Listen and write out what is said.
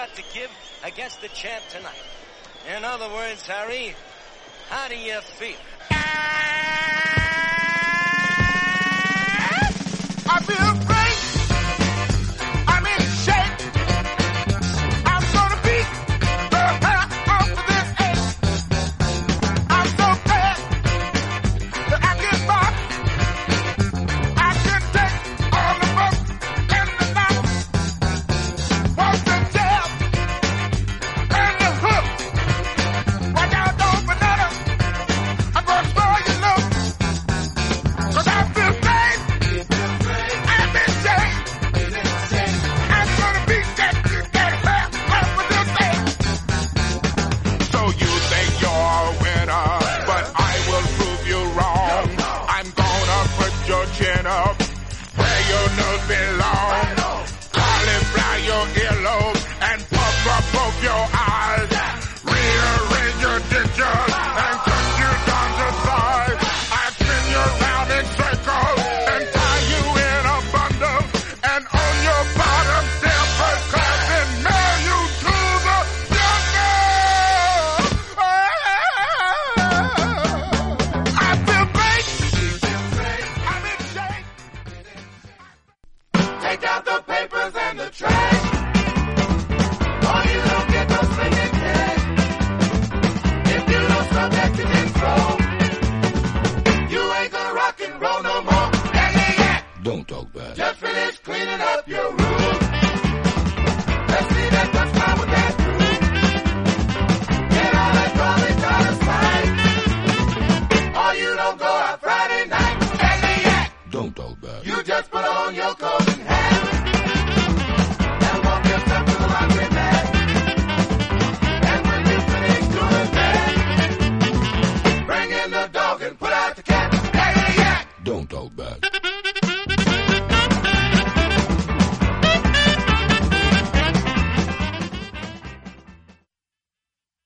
have to give against the champ tonight. In other words, Harry, how do you feel? I feel great. I'm in shape. I'm gonna beat the hell off of this ache. I'm so bad that I can box. I can take all the bumps and the knocks. What's the jab and the hook? Watch out, don't banana. I'm gonna spoil your look. 'Cause I feel great. I'm in shape. I'm gonna beat that hell off of this ache. So you think you're a winner, but I will prove you wrong. I'm gonna put your chin up where your nose belongs. Cauliflower your earlobe and puff up both your eyes. Rearrange your dentures and cut you down to size. I spin you round in circles and tie you in a bundle and on your bottom step first class and mail you to the jungle. I feel great. I'm in shape. Take out the papers and the trash. Or you don't get no spending cash. If you don't stop that you can throw, you ain't gonna rock and roll no more. Yak. Don't talk bad. Just finish cleaning up your room. Let's see that dust cloud with that broom. Get all that garbage out of sight. Or you don't go out Friday night. Yak. Don't talk bad. You just put on your coat and hat and walk yourself to the laundry mat. And when you finish doing that, bring in the dog and put out the cat. Yak. Don't talk bad.